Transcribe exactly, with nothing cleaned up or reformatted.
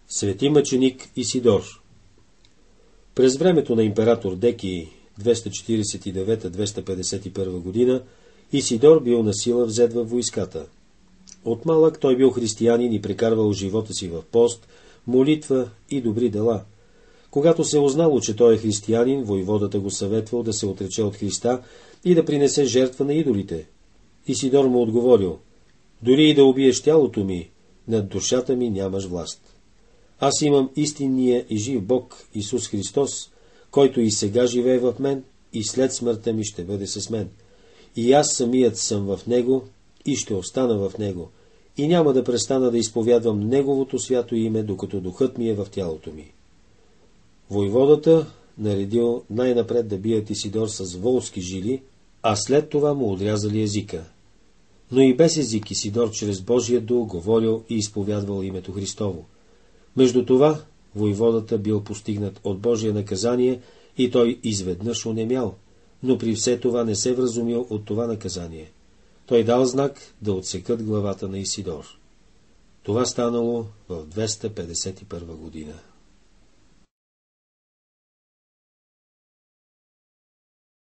Свети мъченик Исидор. През времето на император Деки двеста четиридесет и девета до двеста петдесет и първа година Исидор бил насила взет във войската. От малък той бил християнин и прекарвал живота си в пост, молитва и добри дела. Когато се узнало, че той е християнин, войводата го съветвал да се отрече от Христа и да принесе жертва на идолите. Исидор му отговорил: дори и да убиеш тялото ми, над душата ми нямаш власт. Аз имам истинния и жив Бог Исус Христос, който и сега живее в мен и след смъртта ми ще бъде с мен. И аз самият съм в Него и ще остана в Него, и няма да престана да изповядвам Неговото свято име, докато духът ми е в тялото ми. Войводата наредил най-напред да бият Исидор с волски жили, а след това му отрязали езика. Но и без език Исидор чрез Божия дух говорил и изповядвал името Христово. Между това войводата бил постигнат от Божие наказание и той изведнъж онемял, но при все това не се вразумил от това наказание. Той дал знак да отсекат главата на Исидор. Това станало в двеста петдесет и първа година.